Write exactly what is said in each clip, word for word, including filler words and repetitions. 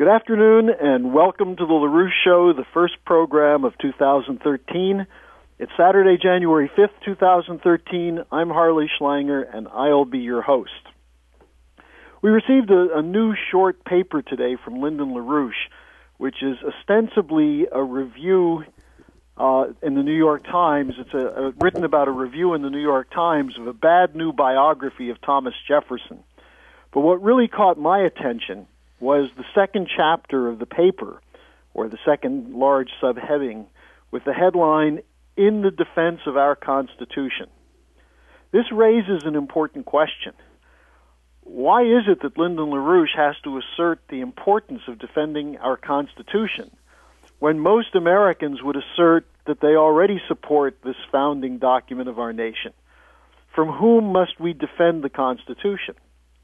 Good afternoon, and welcome to the LaRouche Show, the first program of two thousand thirteen. It's Saturday, January fifth, two thousand thirteen. I'm Harley Schlanger, and I'll be your host. We received a, a new short paper today from Lyndon LaRouche, which is ostensibly a review uh, in the New York Times. It's a, a, written about a review in the New York Times of a bad new biography of Thomas Jefferson. But what really caught my attention was the second chapter of the paper, or the second large subheading, with the headline, "In the Defense of Our Constitution." This raises an important question. Why is it that Lyndon LaRouche has to assert the importance of defending our Constitution when most Americans would assert that they already support this founding document of our nation? From whom must we defend the Constitution?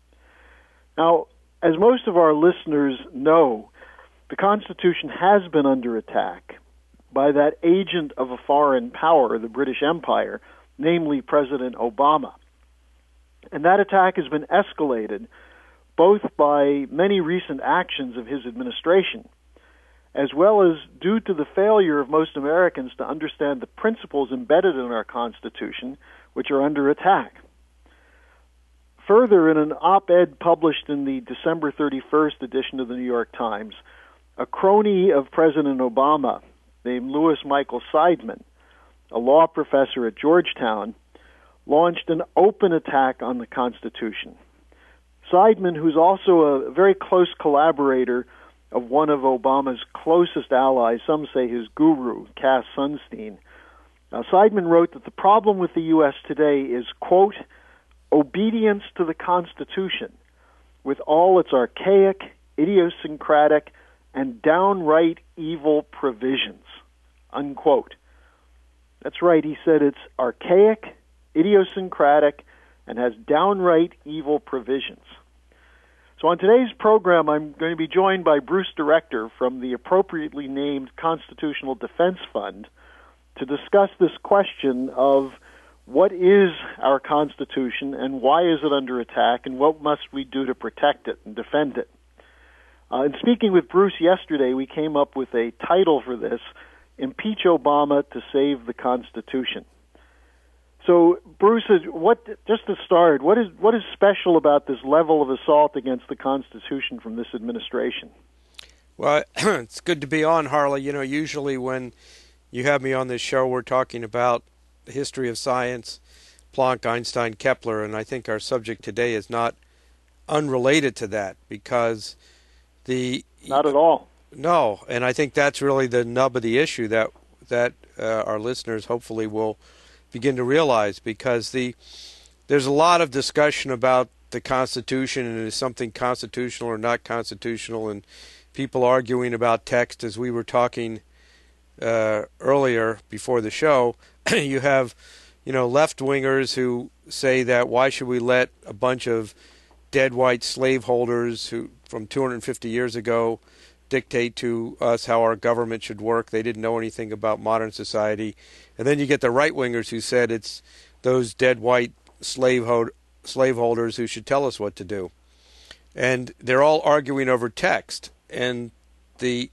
Now, as most of our listeners know, the Constitution has been under attack by that agent of a foreign power, the British Empire, namely President Obama. And that attack has been escalated both by many recent actions of his administration, as well as due to the failure of most Americans to understand the principles embedded in our Constitution, which are under attack. Further, in an op-ed published in the December thirty-first edition of the New York Times, a crony of President Obama named Louis Michael Seidman, a law professor at Georgetown, launched an open attack on the Constitution. Seidman, who's also a very close collaborator of one of Obama's closest allies, some say his guru, Cass Sunstein, uh, Seidman wrote that the problem with the U S today is, quote, obedience to the Constitution, with all its archaic, idiosyncratic, and downright evil provisions, unquote. That's right, he said it's archaic, idiosyncratic, and has downright evil provisions. So on today's program, I'm going to be joined by Bruce Director from the appropriately named Constitutional Defense Fund to discuss this question of what is our Constitution and why is it under attack and what must we do to protect it and defend it. Uh, in speaking with Bruce yesterday, we came up with a title for this, Impeach Obama to Save the Constitution. So, Bruce, what, just to start, what is what is special about this level of assault against the Constitution from this administration? Well, it's good to be on, Harley. You know, usually when you have me on this show, we're talking about the history of science, Planck, Einstein, Kepler, and I think our subject today is not unrelated to that because the... Not at all. No, and I think that's really the nub of the issue that that uh, our listeners hopefully will begin to realize, because the there's a lot of discussion about the Constitution and is something constitutional or not constitutional, and people arguing about text. As we were talking uh, earlier before the show, you have, you know, left-wingers who say that why should we let a bunch of dead white slaveholders who from two hundred fifty years ago dictate to us how our government should work. They didn't know anything about modern society. And then you get the right-wingers who said it's those dead white slavehold- slaveholders who should tell us what to do. And they're all arguing over text. And the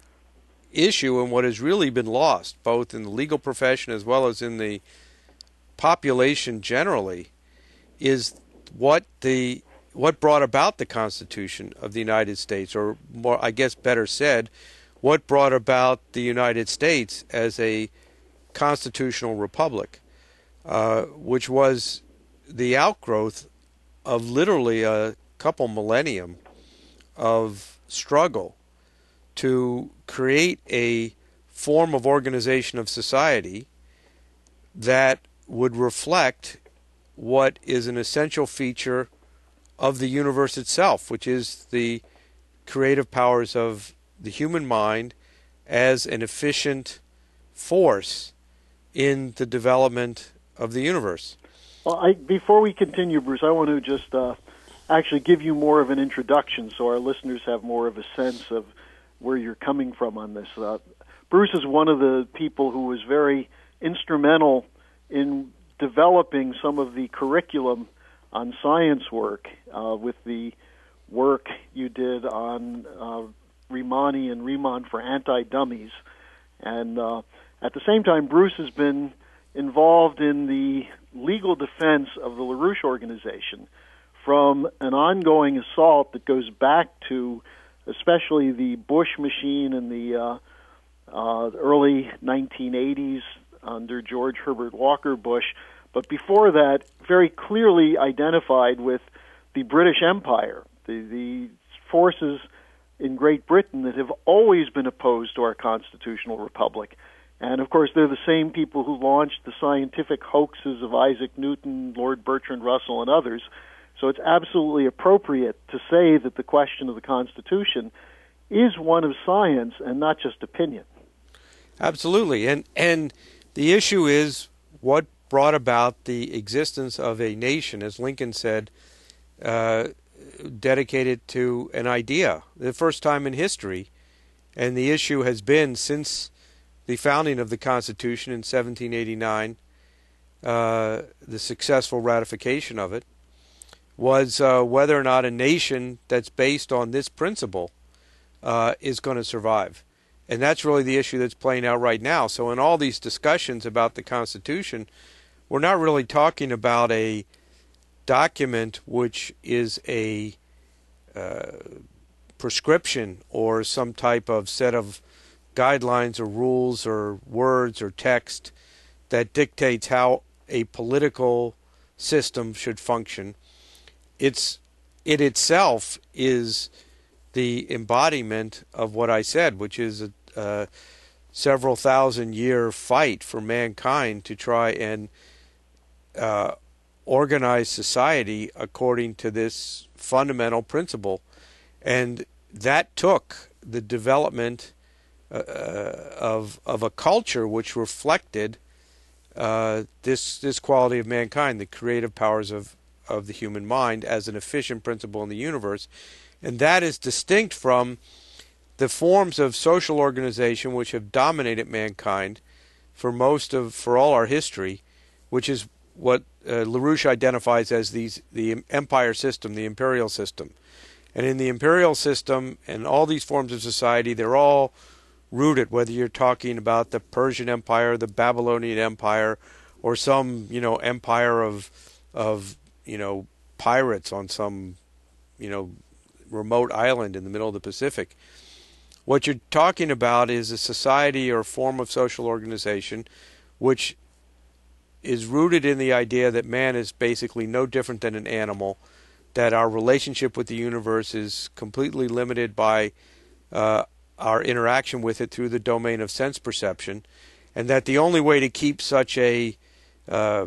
issue, and what has really been lost, both in the legal profession as well as in the population generally, is what the what brought about the Constitution of the United States, or more, I guess better said, what brought about the United States as a constitutional republic, uh, which was the outgrowth of literally a couple millennium of struggle to create a form of organization of society that would reflect what is an essential feature of the universe itself, which is the creative powers of the human mind as an efficient force in the development of the universe. Well, I, before we continue, Bruce, I want to just uh, actually give you more of an introduction so our listeners have more of a sense of where you're coming from on this. Uh, Bruce is one of the people who was very instrumental in developing some of the curriculum on science work uh, with the work you did on uh, Riemanni and Riemann for anti-dummies. And uh, at the same time, Bruce has been involved in the legal defense of the LaRouche organization from an ongoing assault that goes back to especially the Bush machine in the uh, uh, early nineteen eighties under George Herbert Walker Bush, but before that, very clearly identified with the British Empire, the, the forces in Great Britain that have always been opposed to our constitutional republic. And, of course, they're the same people who launched the scientific hoaxes of Isaac Newton, Lord Bertrand Russell, and others. So it's absolutely appropriate to say that the question of the Constitution is one of science and not just opinion. Absolutely. And and the issue is what brought about the existence of a nation, as Lincoln said, uh, dedicated to an idea, the first time in history. And the issue has been since the founding of the Constitution in seventeen eighty-nine, uh, the successful ratification of it, was uh, whether or not a nation that's based on this principle uh, is going to survive. And that's really the issue that's playing out right now. So in all these discussions about the Constitution, we're not really talking about a document which is a uh, prescription or some type of set of guidelines or rules or words or text that dictates how a political system should function. It's it itself is the embodiment of what I said, which is a, a several thousand year fight for mankind to try and uh, organize society according to this fundamental principle. And that took the development uh, of of a culture which reflected uh, this this quality of mankind, the creative powers of, of the human mind as an efficient principle in the universe. And that is distinct from the forms of social organization which have dominated mankind for most of, for all our history, which is what uh, LaRouche identifies as these the empire system, the imperial system. And in the imperial system and all these forms of society, they're all rooted, whether you're talking about the Persian Empire, the Babylonian Empire, or some, you know, empire of, of you know, pirates on some, you know, remote island in the middle of the Pacific. What you're talking about is a society or form of social organization which is rooted in the idea that man is basically no different than an animal, that our relationship with the universe is completely limited by uh, our interaction with it through the domain of sense perception, and that the only way to keep such a uh,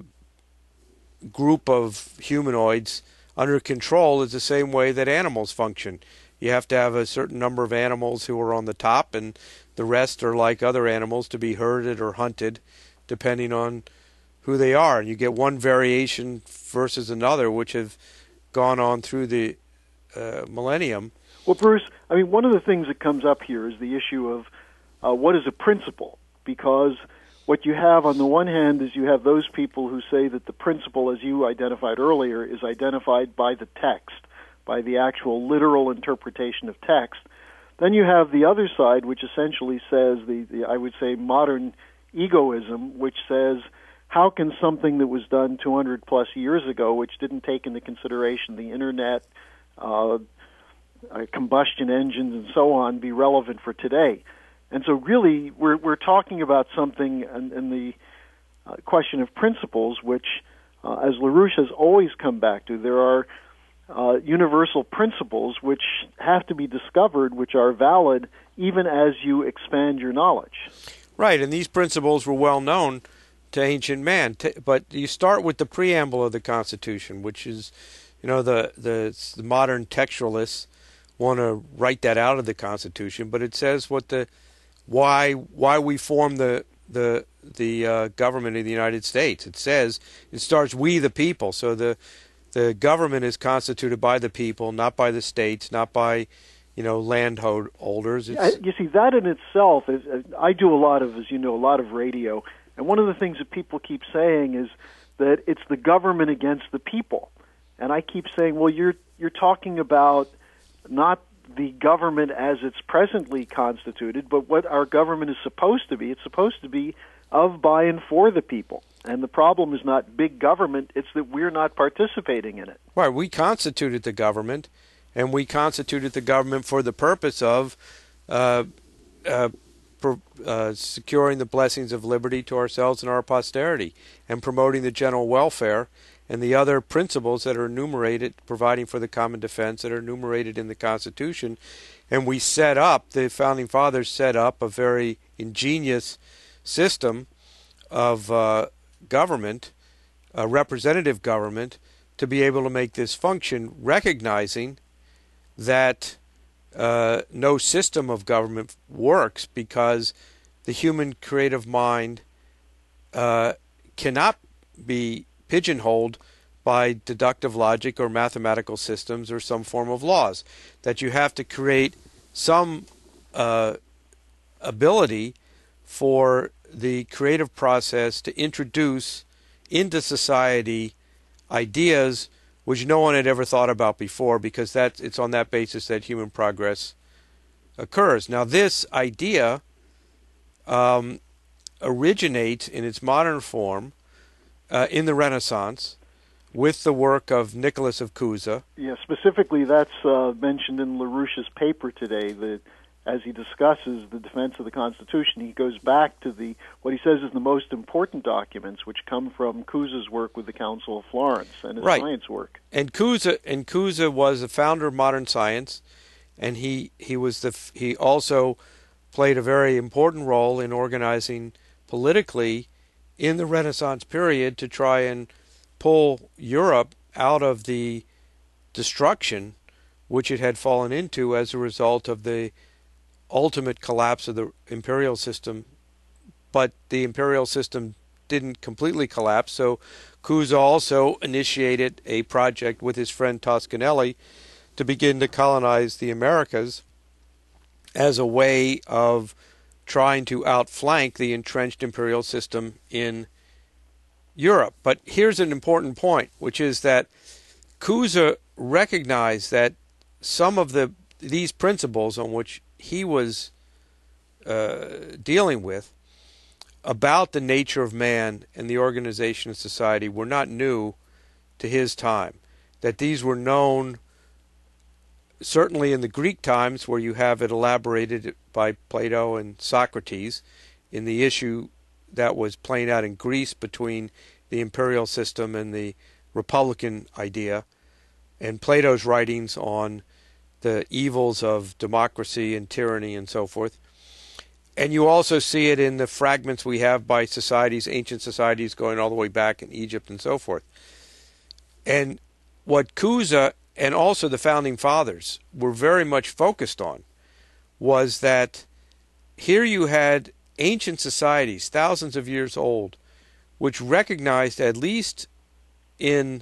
group of humanoids under control is the same way that animals function. You have to have a certain number of animals who are on the top, and the rest are like other animals to be herded or hunted, depending on who they are. And you get one variation versus another, which have gone on through the uh, millennium. Well, Bruce, I mean, one of the things that comes up here is the issue of uh, what is a principle, because what you have on the one hand is you have those people who say that the principle, as you identified earlier, is identified by the text, by the actual literal interpretation of text. Then you have the other side, which essentially says, the, the I would say, modern egoism, which says, how can something that was done two hundred plus years ago, which didn't take into consideration the internet, uh, uh, combustion engines, and so on, be relevant for today? And so really, we're we're talking about something in, in the uh, question of principles, which, uh, as LaRouche has always come back to, there are uh, universal principles which have to be discovered, which are valid even as you expand your knowledge. Right, and these principles were well known to ancient man. But you start with the preamble of the Constitution, which is, you know, the the, the modern textualists want to write that out of the Constitution, but it says what the why why we form the the the uh, government of the United States. It says it starts we the people. So the the government is constituted by the people, not by the states, not by, you know, landholders. It's, you see, that in itself is. I do a lot of, as you know, a lot of radio, and one of the things that people keep saying is that it's the government against the people, and I keep saying, well, you're you're talking about not the government as it's presently constituted, but what our government is supposed to be. It's supposed to be of, by, and for the people. And the problem is not big government, it's that we're not participating in it. Right, we constituted the government, and we constituted the government for the purpose of uh, uh, for, uh, securing the blessings of liberty to ourselves and our posterity, and promoting the general welfare and the other principles that are enumerated, providing for the common defense, that are enumerated in the Constitution. And we set up, the Founding Fathers set up a very ingenious system of uh, government, a representative government, to be able to make this function, recognizing that uh, no system of government works because the human creative mind uh, cannot be pigeonholed by deductive logic or mathematical systems or some form of laws, that you have to create some uh, ability for the creative process to introduce into society ideas which no one had ever thought about before, because that it's on that basis that human progress occurs. Now, this idea um, originates in its modern form uh, in the Renaissance with the work of Nicholas of Cusa. Yeah, specifically that's uh, mentioned in LaRouche's paper today, that as he discusses the defense of the Constitution, he goes back to the what he says is the most important documents, which come from Cusa's work with the Council of Florence and his right. science work. And Cusa and Cusa was the founder of modern science, and he he was the he also played a very important role in organizing politically in the Renaissance period to try and pull Europe out of the destruction which it had fallen into as a result of the ultimate collapse of the imperial system. But the imperial system didn't completely collapse, so Cusa also initiated a project with his friend Toscanelli to begin to colonize the Americas as a way of trying to outflank the entrenched imperial system in Europe. But here's an important point, which is that Cusa recognized that some of the these principles on which he was uh, dealing with about the nature of man and the organization of society were not new to his time, that these were known certainly in the Greek times, where you have it elaborated by Plato and Socrates in the issue that was playing out in Greece between the imperial system and the republican idea, and Plato's writings on the evils of democracy and tyranny and so forth. And you also see it in the fragments we have by societies, ancient societies going all the way back in Egypt and so forth. And what Cusa and also the Founding Fathers were very much focused on was that here you had ancient societies, thousands of years old, which recognized, at least in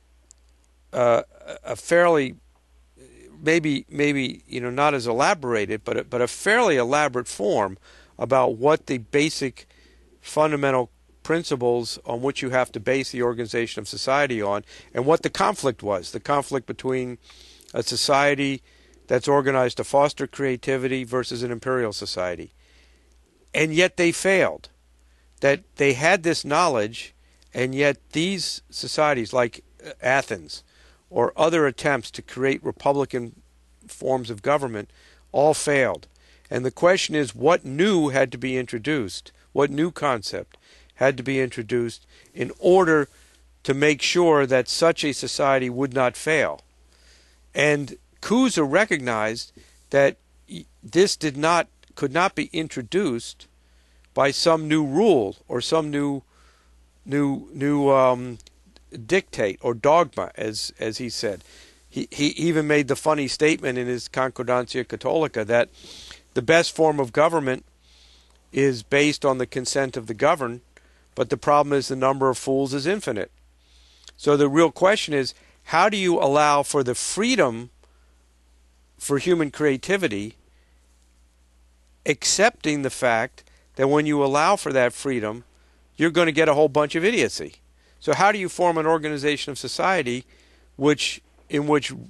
uh, a fairly, maybe maybe you know not as elaborated, but a, but a fairly elaborate form about what the basic fundamental principles on which you have to base the organization of society on, and what the conflict was, the conflict between a society that's organized to foster creativity versus an imperial society. And yet they failed. That they had this knowledge, and yet these societies like Athens or other attempts to create republican forms of government all failed. And the question is, what new had to be introduced? What new concept had to be introduced in order to make sure that such a society would not fail? And Cusa recognized that this did not, could not be introduced by some new rule or some new, new, new um, dictate or dogma, as as he said. He he even made the funny statement in his Concordancia Catholica that the best form of government is based on the consent of the governed, but the problem is the number of fools is infinite. So the real question is, how do you allow for the freedom for human creativity, accepting the fact that when you allow for that freedom, you're going to get a whole bunch of idiocy? So how do you form an organization of society which in which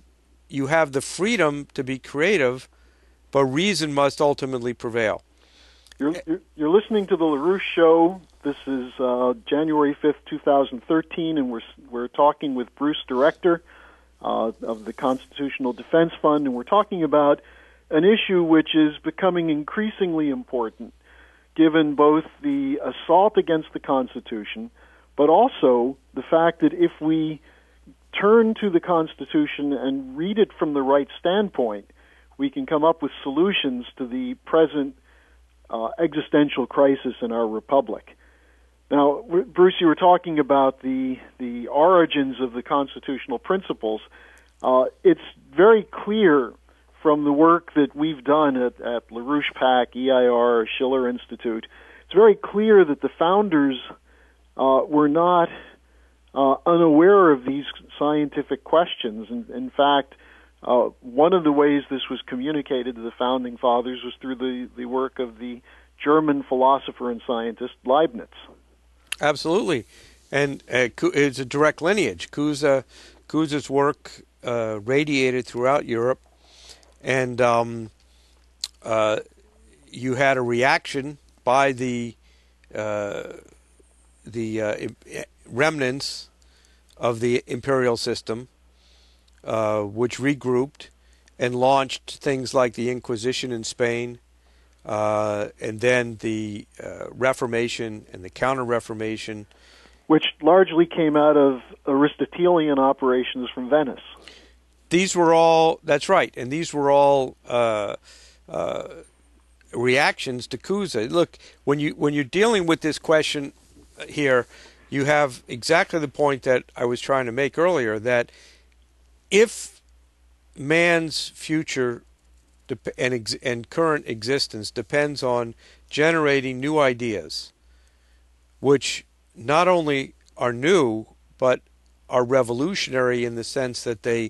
you have the freedom to be creative, but reason must ultimately prevail. You're, you're listening to the LaRouche Show. This is uh, January fifth, twenty thirteen, and we're we're talking with Bruce Director uh, of the Constitutional Defense Fund, and we're talking about an issue which is becoming increasingly important, given both the assault against the Constitution, but also the fact that if we turn to the Constitution and read it from the right standpoint, we can come up with solutions to the present uh, existential crisis in our republic. Now, Bruce, you were talking about the the origins of the constitutional principles. Uh, it's very clear from the work that we've done at, at LaRouche PAC, E I R, Schiller Institute. It's very clear that the founders uh, were not uh, unaware of these scientific questions. In, in fact, uh, one of the ways this was communicated to the founding fathers was through the, the work of the German philosopher and scientist Leibniz. Absolutely. And uh, it's a direct lineage. Cusa, Cusa's work uh, radiated throughout Europe, and um, uh, you had a reaction by the uh, the uh, remnants of the imperial system, uh, which regrouped and launched things like the Inquisition in Spain, uh, and then the uh, Reformation and the Counter-Reformation, which largely came out of Aristotelian operations from Venice. These were all, that's right, and these were all uh, uh, reactions to Cusa. Look, when, you, when you're dealing with this question here, you have exactly the point that I was trying to make earlier, that if man's future and, ex and current existence depends on generating new ideas, which not only are new, but are revolutionary in the sense that they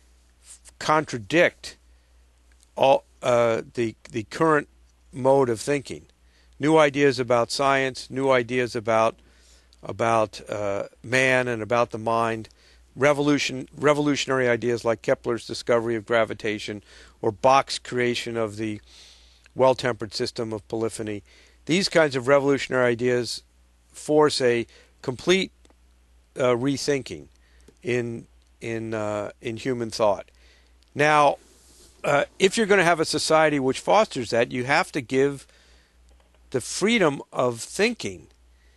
contradict all uh, the the current mode of thinking. New ideas about science, new ideas about about uh, man and about the mind, revolution revolutionary ideas like Kepler's discovery of gravitation or Bach's creation of the well-tempered system of polyphony. These kinds of revolutionary ideas force a complete uh, rethinking in in uh, in human thought. Now, uh, if you're going to have a society which fosters that, you have to give the freedom of thinking.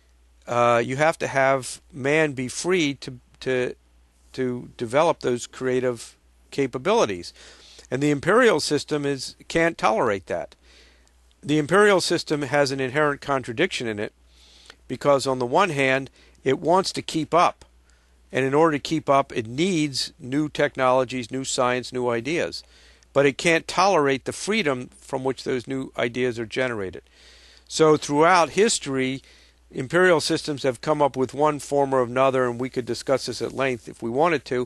Uh, you have to have man be free to to to develop those creative capabilities, and the imperial system is can't tolerate that. The imperial system has an inherent contradiction in it, because on the one hand, it wants to keep up. And in order to keep up, it needs new technologies, new science, new ideas. But it can't tolerate the freedom from which those new ideas are generated. So throughout history, imperial systems have come up with one form or another, and we could discuss this at length if we wanted to,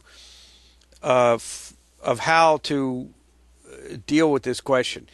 uh, of how to deal with this question.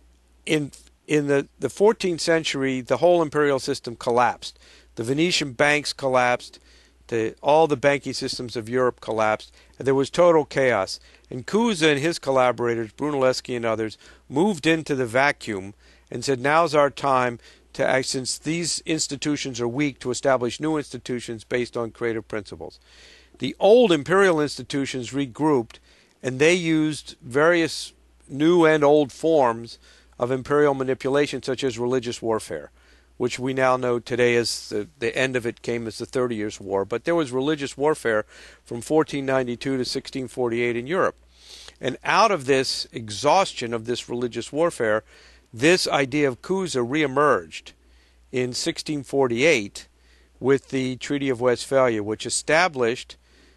In In the, the fourteenth century, the whole imperial system collapsed. The Venetian banks collapsed. The, all the banking systems of Europe collapsed. And there was total chaos. And Cusa and his collaborators, Brunelleschi and others, moved into the vacuum and said, now's our time to act, since these institutions are weak, to establish new institutions based on creative principles. The old imperial institutions regrouped, and they used various new and old forms of imperial manipulation, such as religious warfare, which we now know today as the, the end of it came as the Thirty Years' War. But there was religious warfare from fourteen ninety-two to sixteen forty-eight in Europe. And out of this exhaustion of this religious warfare, this idea of Cusa reemerged in sixteen forty-eight with the Treaty of Westphalia, which established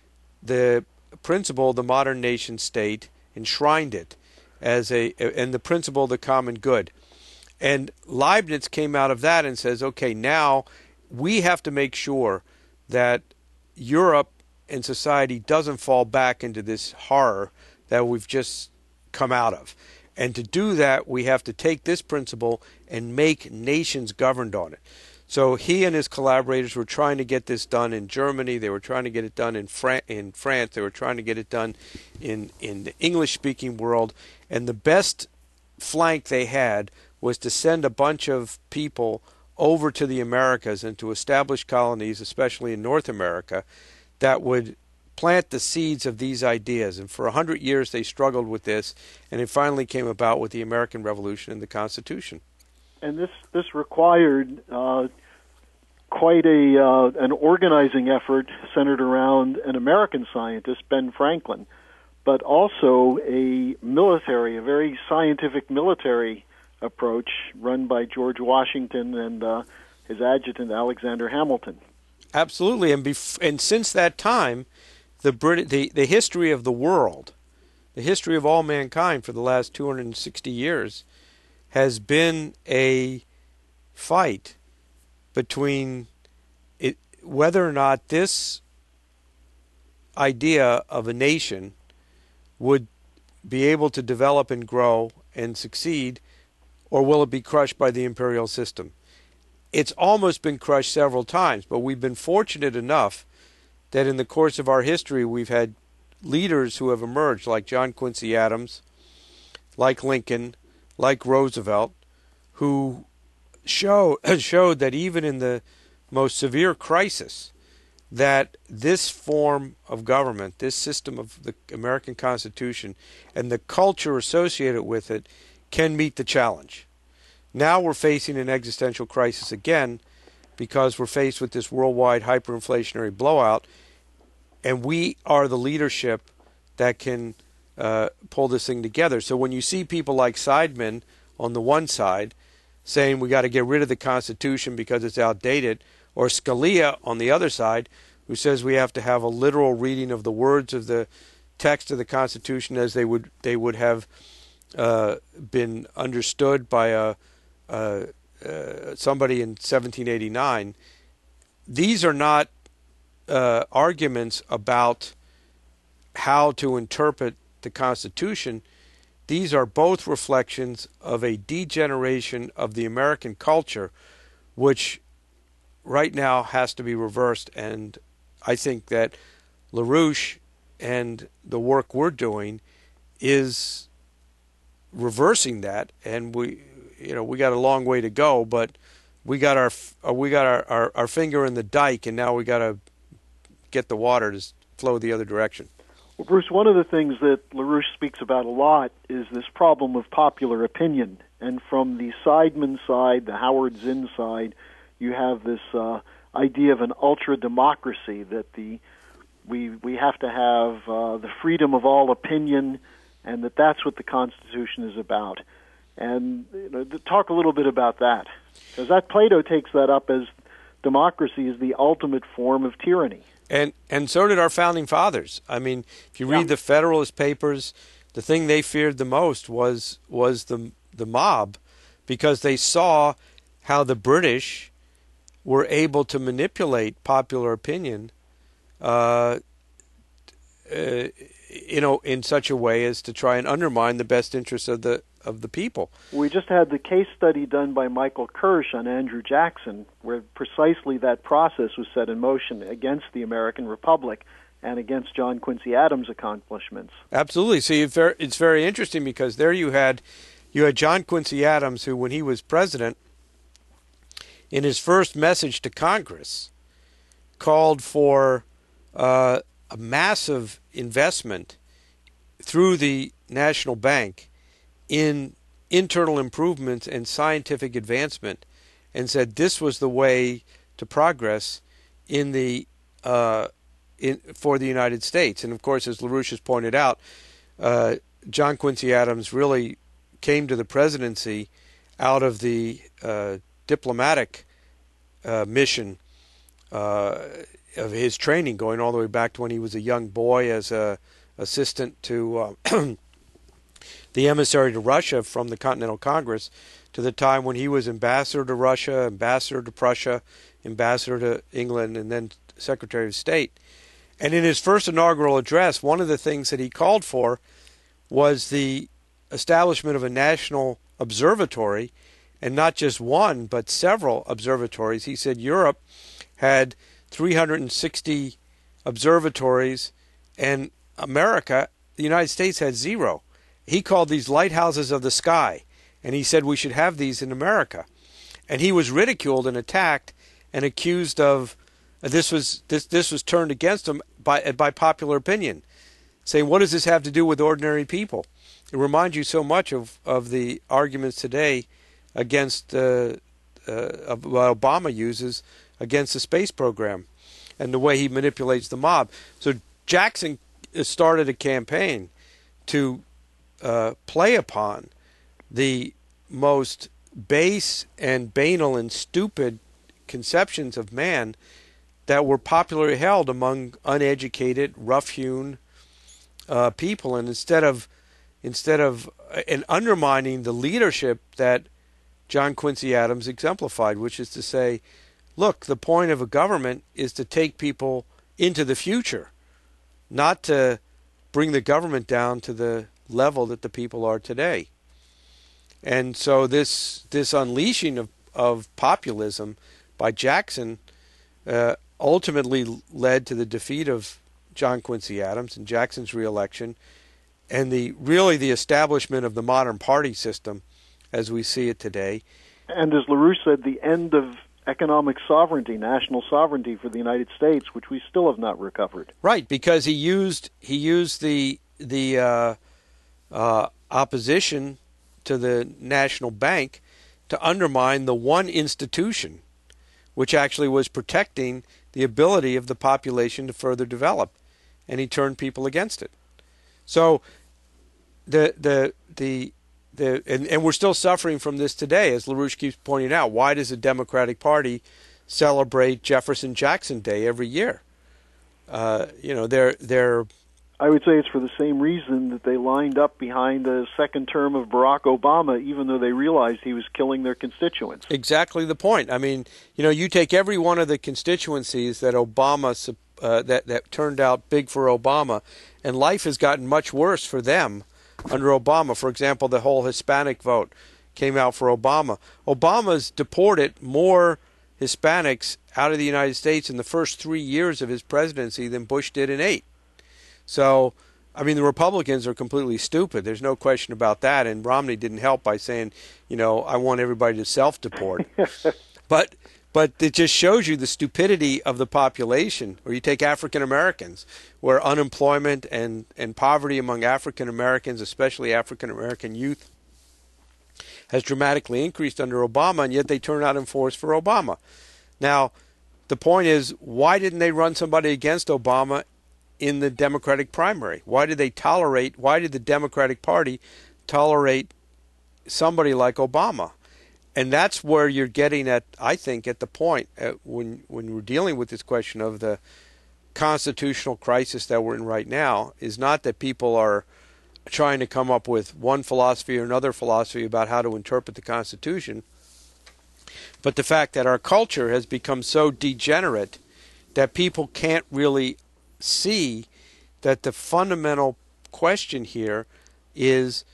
the principle of the modern nation state, enshrined it as a and the principle of the common good. And Leibniz came out of that and says, okay, now we have to make sure that Europe and society doesn't fall back into this horror that we've just come out of. And to do that, we have to take this principle and make nations governed on it. So he and his collaborators were trying to get this done in Germany. They were trying to get it done in, Fran- in France. They were trying to get it done in, in the English-speaking world. And the best flank they had was to send a bunch of people over to the Americas and to establish colonies, especially in North America, that would plant the seeds of these ideas. And for a hundred years they struggled with this, and it finally came about with the American Revolution and the Constitution. And this this required uh, quite a uh, an organizing effort centered around an American scientist, Ben Franklin, but also a military, a very scientific military approach run by George Washington and uh, his adjutant Alexander Hamilton. Absolutely, and bef- and since that time, the Brit- the the history of the world, the history of all mankind for the last two hundred sixty years, has been a fight between it, whether or not this idea of a nation would be able to develop and grow and succeed, or will it be crushed by the imperial system? It's almost been crushed several times, but we've been fortunate enough that in the course of our history we've had leaders who have emerged, like John Quincy Adams, like Lincoln, like Roosevelt, who show, showed that even in the most severe crisis, that this form of government, this system of the American Constitution, and the culture associated with it can meet the challenge. Now we're facing an existential crisis again because we're faced with this worldwide hyperinflationary blowout, and we are the leadership that can uh, pull this thing together. So when you see people like Seidman on the one side saying we got to get rid of the Constitution because it's outdated, or Scalia on the other side who says we have to have a literal reading of the words of the text of the Constitution as they would they would have uh, been understood by a, a uh, somebody in seventeen eighty-nine. These are not uh, arguments about how to interpret the Constitution. These are both reflections of a degeneration of the American culture, which right now has to be reversed. And I think that LaRouche and the work we're doing is reversing that. And we, you know, we got a long way to go, but we got our we got our, our, our finger in the dike, and now we got to get the water to flow the other direction. Well, Bruce, one of the things that LaRouche speaks about a lot is this problem of popular opinion. And from the Seidman side, the Howard Zinn side, you have this uh, idea of an ultra-democracy, that the we we have to have uh, the freedom of all opinion, and that that's what the Constitution is about. And you know, to talk a little bit about that, because that Plato takes that up as democracy is the ultimate form of tyranny. And and so did our founding fathers. I mean, if you read Yeah. the Federalist Papers, the thing they feared the most was was the the mob, because they saw how the British were able to manipulate popular opinion, uh, uh, you know, in such a way as to try and undermine the best interests of the of the people. We just had the case study done by Michael Kirsch on Andrew Jackson, where precisely that process was set in motion against the American Republic and against John Quincy Adams' accomplishments. Absolutely. See, it's very, it's very interesting because there you had you had John Quincy Adams, who, when he was president, in his first message to Congress, called for uh, a massive investment through the National Bank in internal improvements and scientific advancement, and said this was the way to progress in the uh, in for the United States. And of course, as LaRouche has pointed out, uh, John Quincy Adams really came to the presidency out of the uh, diplomatic uh, mission uh, of his training, going all the way back to when he was a young boy as a assistant to uh, the emissary to Russia from the Continental Congress, to the time when he was ambassador to Russia, ambassador to Prussia, ambassador to England, and then Secretary of State. And in his first inaugural address, one of the things that he called for was the establishment of a national observatory, and not just one, but several observatories. He said Europe had three hundred sixty observatories, and America, the United States, had zero. He called these lighthouses of the sky, and he said we should have these in America. And he was ridiculed and attacked and accused of uh, this was this this was turned against him by by popular opinion, saying, what does this have to do with ordinary people? It reminds you so much of, of the arguments today against uh, uh, what Obama uses against the space program and the way he manipulates the mob. So Jackson started a campaign to uh, play upon the most base and banal and stupid conceptions of man that were popularly held among uneducated, rough-hewn uh, people, and instead of instead of and undermining the leadership that John Quincy Adams exemplified, which is to say, look, the point of a government is to take people into the future, not to bring the government down to the level that the people are today. And so this this unleashing of, of populism by Jackson uh, ultimately led to the defeat of John Quincy Adams and Jackson's reelection, and the really the establishment of the modern party system as we see it today. And as LaRouche said, the end of economic sovereignty, national sovereignty for the United States, which we still have not recovered. Right, because he used he used the the uh, uh, opposition to the National Bank to undermine the one institution which actually was protecting the ability of the population to further develop, and he turned people against it. So the the the the and, and we're still suffering from this today, as LaRouche keeps pointing out. Why does the Democratic Party celebrate Jefferson Jackson Day every year? Uh, you know, they're they're I would say it's for the same reason that they lined up behind the second term of Barack Obama, even though they realized he was killing their constituents. Exactly the point. I mean, you know, you take every one of the constituencies that Obama uh, that that turned out big for Obama, and life has gotten much worse for them under Obama. For example, the whole Hispanic vote came out for Obama. Obama's deported more Hispanics out of the United States in the first three years of his presidency than Bush did in eight. So, I mean, the Republicans are completely stupid. There's no question about that. And Romney didn't help by saying, you know, I want everybody to self-deport. but but it just shows you the stupidity of the population. Or you take African Americans, where unemployment and, and poverty among African Americans, especially African American youth, has dramatically increased under Obama, and yet they turn out in force for Obama. Now, the point is, why didn't they run somebody against Obama in the Democratic primary? Why did they tolerate, why did the Democratic Party tolerate somebody like Obama? And that's where you're getting at, I think, at the point at when when we're dealing with this question of the constitutional crisis that we're in right now, is not that people are trying to come up with one philosophy or another philosophy about how to interpret the Constitution, but the fact that our culture has become so degenerate that people can't really see that the fundamental question here is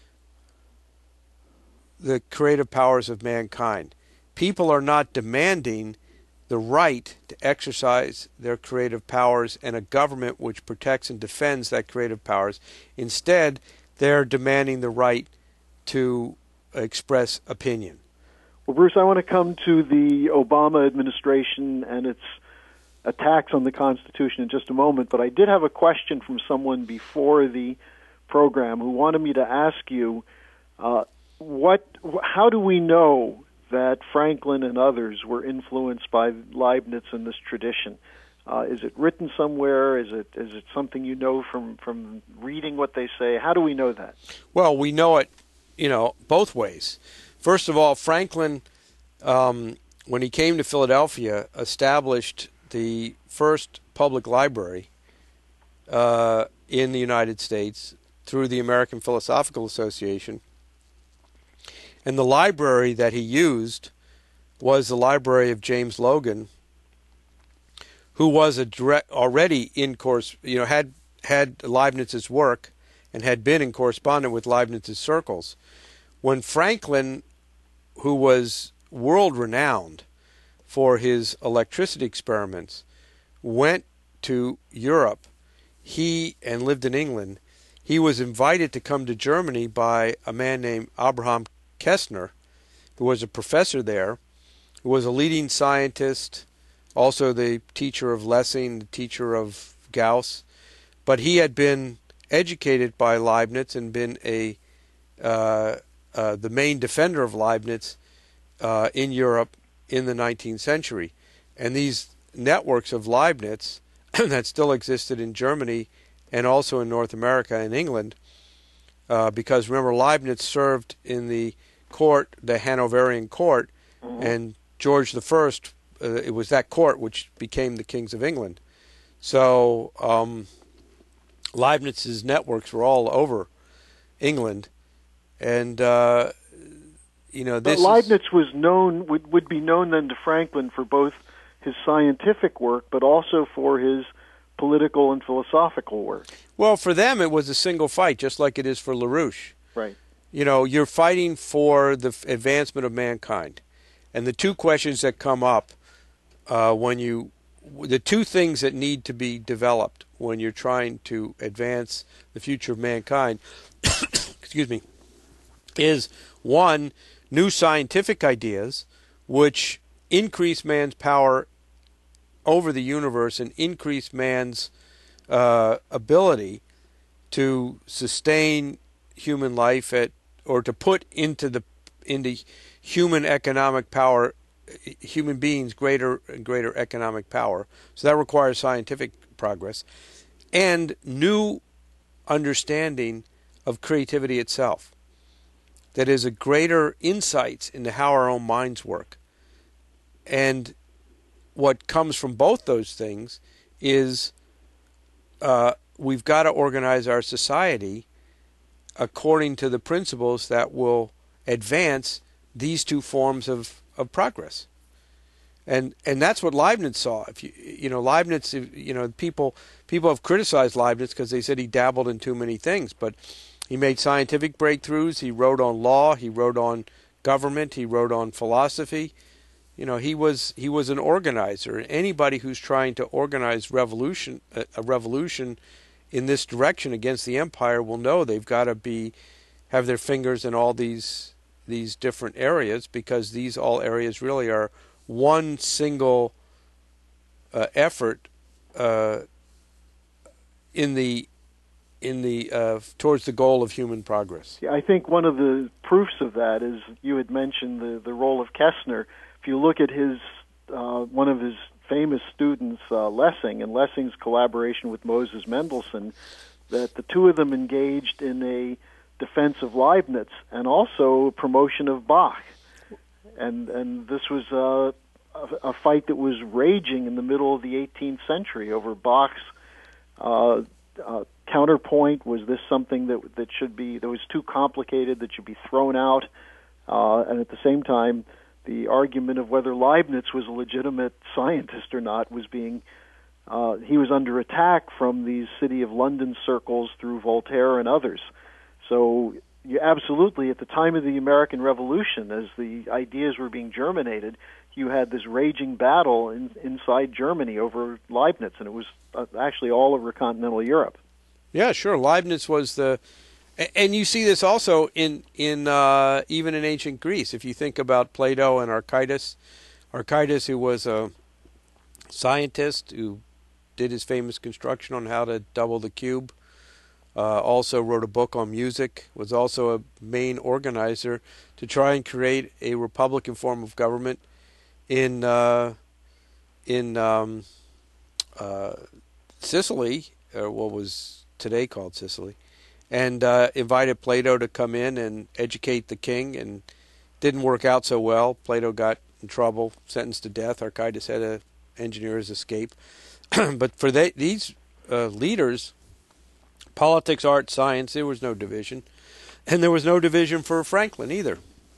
the creative powers of mankind. People are not demanding the right to exercise their creative powers and a government which protects and defends that creative powers. Instead, they're demanding the right to express opinion. Well, Bruce, I want to come to the Obama administration and its attacks on the Constitution in just a moment, but I did have a question from someone before the program who wanted me to ask you, uh, what, how do we know that Franklin and others were influenced by Leibniz and this tradition? Uh, is it written somewhere? Is it is it something you know from, from reading what they say? How do we know that? Well, we know it, you know, both ways. First of all, Franklin, um, when he came to Philadelphia, established the first public library uh, in the United States through the American Philosophical Association. And the library that he used was the library of James Logan, who was a direct, already in course, you know, had had Leibniz's work and had been in correspondence with Leibniz's circles. When Franklin who was world-renowned for his electricity experiments, went to Europe. He and lived in England. He was invited to come to Germany by a man named Abraham Kästner, who was a professor there, who was a leading scientist, also the teacher of Lessing, the teacher of Gauss. But he had been educated by Leibniz and been a uh, uh, the main defender of Leibniz uh, in Europe in the nineteenth century. And these networks of Leibniz that still existed in Germany and also in North America and England, uh, because remember, Leibniz served in the court, the Hanoverian court, mm-hmm. and George the First, uh, it was that court which became the kings of England. So um, Leibniz's networks were all over England, and uh, you know this. But Leibniz is, was known would would be known then to Franklin for both his scientific work, but also for his political and philosophical work. Well, for them it was a single fight, just like it is for LaRouche. Right. You know, you're fighting for the advancement of mankind, and the two questions that come up uh, when you, the two things that need to be developed when you're trying to advance the future of mankind, excuse me, is one, new scientific ideas which increase man's power over the universe and increase man's uh, ability to sustain human life at, or to put into the into human economic power, human beings greater and greater economic power. So that requires scientific progress and new understanding of creativity itself. That is a greater insights into how our own minds work. And what comes from both those things is uh, we've got to organize our society according to the principles that will advance these two forms of, of progress. And and that's what Leibniz saw. If you you know Leibniz, you know people people have criticized Leibniz because they said he dabbled in too many things, but he made scientific breakthroughs. He wrote on law. He wrote on government. He wrote on philosophy. You know, he was he was an organizer. Anybody who's trying to organize revolution a, a revolution in this direction against the empire will know they've got to be have their fingers in all these these different areas, because these all areas really are one single uh, effort uh, in the in the uh, towards the goal of human progress. Yeah, I think one of the proofs of that is you had mentioned the the role of Kästner. If you look at his uh, one of his famous students, uh, Lessing, and Lessing's collaboration with Moses Mendelssohn, that the two of them engaged in a defense of Leibniz and also promotion of Bach. And and this was uh, a, a fight that was raging in the middle of the eighteenth century over Bach's uh, uh, counterpoint. Was this something that that should be, that was too complicated, that should be thrown out? Uh, and at the same time, the argument of whether Leibniz was a legitimate scientist or not was being, uh, he was under attack from these City of London circles through Voltaire and others. So you absolutely, at the time of the American Revolution, as the ideas were being germinated, you had this raging battle in, inside Germany over Leibniz, and it was uh, actually all over continental Europe. Yeah, sure. Leibniz was the... And you see this also in in uh, even in ancient Greece. If you think about Plato and Archytas, Archytas, who was a scientist who did his famous construction on how to double the cube, uh, also wrote a book on music, was also a main organizer to try and create a republican form of government in uh, in um, uh, Sicily, or what was today called Sicily. And uh, invited Plato to come in and educate the king, and didn't work out so well. Plato got in trouble, sentenced to death. Archytas had to engineer his escape. But for they, these uh, leaders, politics, art, science, there was no division. And there was no division for Franklin either.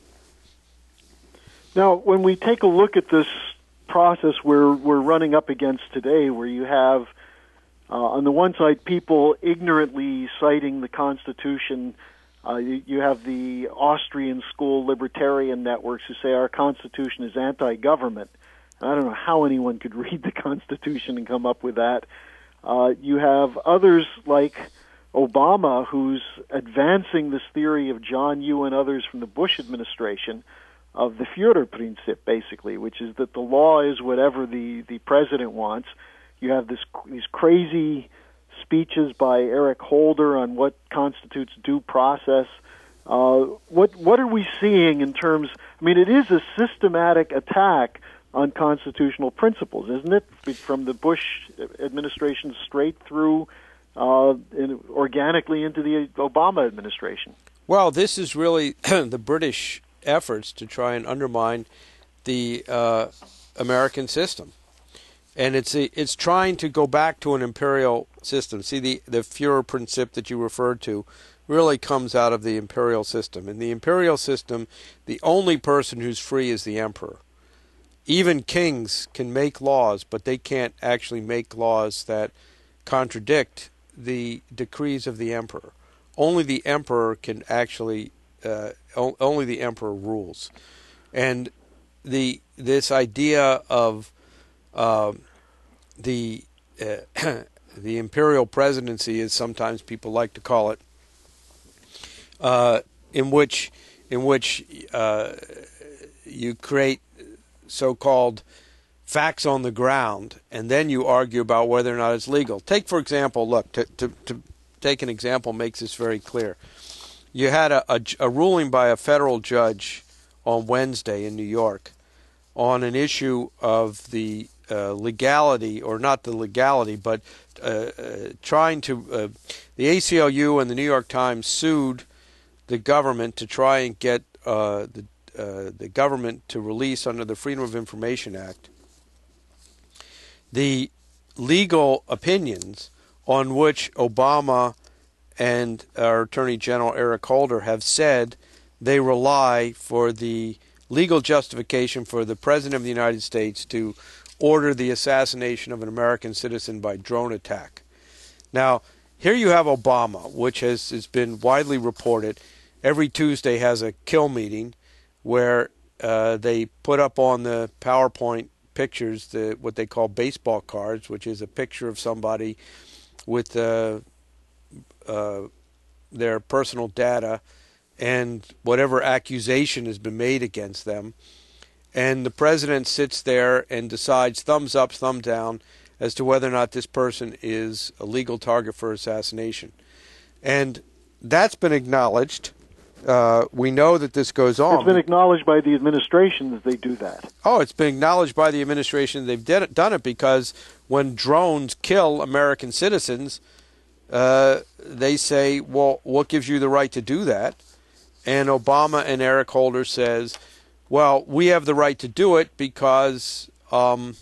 Now, when we take a look at this process we're, we're running up against today, where you have Uh, on the one side, people ignorantly citing the Constitution Uh, you, you have the Austrian school libertarian networks who say our Constitution is anti-government. And I don't know how anyone could read the Constitution and come up with that. Uh, you have others like Obama, who's advancing this theory of John Yoo and others from the Bush administration of the Führerprinzip, basically, which is that the law is whatever the, the president wants. You have this these crazy speeches by Eric Holder on what constitutes due process. Uh, what what are we seeing in terms? I mean, it is a systematic attack on constitutional principles, isn't it? From the Bush administration straight through uh, in, organically into the Obama administration. Well, this is really the British efforts to try and undermine the uh, American system. And it's a, it's trying to go back to an imperial system. See, the, the Führerprinzip that you referred to really comes out of the imperial system. In the imperial system, the only person who's free is the emperor. Even kings can make laws, but they can't actually make laws that contradict the decrees of the emperor. Only the emperor can actually, uh, o- only the emperor rules. And the this idea of uh, the uh, the imperial presidency, as sometimes people like to call it, uh, in which in which uh, you create so-called facts on the ground, and then you argue about whether or not it's legal. Take, for example, look, to, to, to take an example makes this very clear. You had a, a, a ruling by a federal judge on Wednesday in New York on an issue of the uh, legality, or not the legality, but uh, uh, trying to, uh, the A C L U and the New York Times sued the government to try and get uh, the Uh, the government to release under the Freedom of Information Act the legal opinions on which Obama and our Attorney General Eric Holder have said they rely for the legal justification for the President of the United States to order the assassination of an American citizen by drone attack. Now, here you have Obama, which has, has been widely reported, every Tuesday has a kill meeting where uh, they put up on the PowerPoint pictures, the what they call baseball cards, which is a picture of somebody with uh, uh, their personal data and whatever accusation has been made against them. And the president sits there and decides thumbs up, thumb down as to whether or not this person is a legal target for assassination. And that's been acknowledged. Uh, we know that this goes on. It's been acknowledged by the administration that they do that. Oh, it's been acknowledged by the administration they've did it, done it because when drones kill American citizens, uh, they say, well, what gives you the right to do that? And Obama and Eric Holder says, well, we have the right to do it because um,